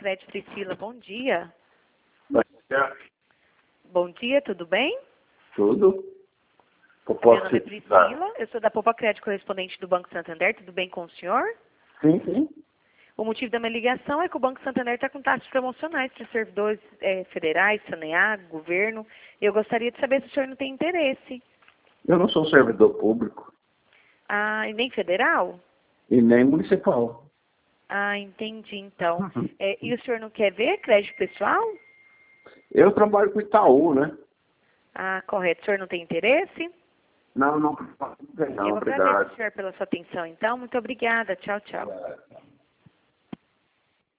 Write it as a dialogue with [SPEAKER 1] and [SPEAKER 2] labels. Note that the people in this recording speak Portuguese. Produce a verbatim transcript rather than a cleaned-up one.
[SPEAKER 1] Crédito Priscila, bom dia.
[SPEAKER 2] Bom dia.
[SPEAKER 1] Bom dia, tudo bem?
[SPEAKER 2] Tudo? Eu
[SPEAKER 1] Meu
[SPEAKER 2] posso
[SPEAKER 1] nome é
[SPEAKER 2] precisar?
[SPEAKER 1] Priscila, eu sou da Poupa Crédito, correspondente do Banco Santander, tudo bem com o senhor?
[SPEAKER 2] Sim, sim.
[SPEAKER 1] O motivo da minha ligação é que o Banco Santander está com taxas promocionais para servidores eh, federais, Saneago, governo. Eu gostaria de saber se o senhor não tem interesse.
[SPEAKER 2] Eu não sou servidor público
[SPEAKER 1] Ah, e nem federal?
[SPEAKER 2] e nem municipal.
[SPEAKER 1] Ah, entendi, então. Eh, e o senhor não quer ver crédito pessoal?
[SPEAKER 2] Eu trabalho com Itaú, né?
[SPEAKER 1] Ah, correto. O senhor não tem interesse?
[SPEAKER 2] Não, não. Não,
[SPEAKER 1] Eu agradeço,
[SPEAKER 2] obrigado.
[SPEAKER 1] senhor, pela sua atenção, então. Muito obrigada. Tchau, tchau.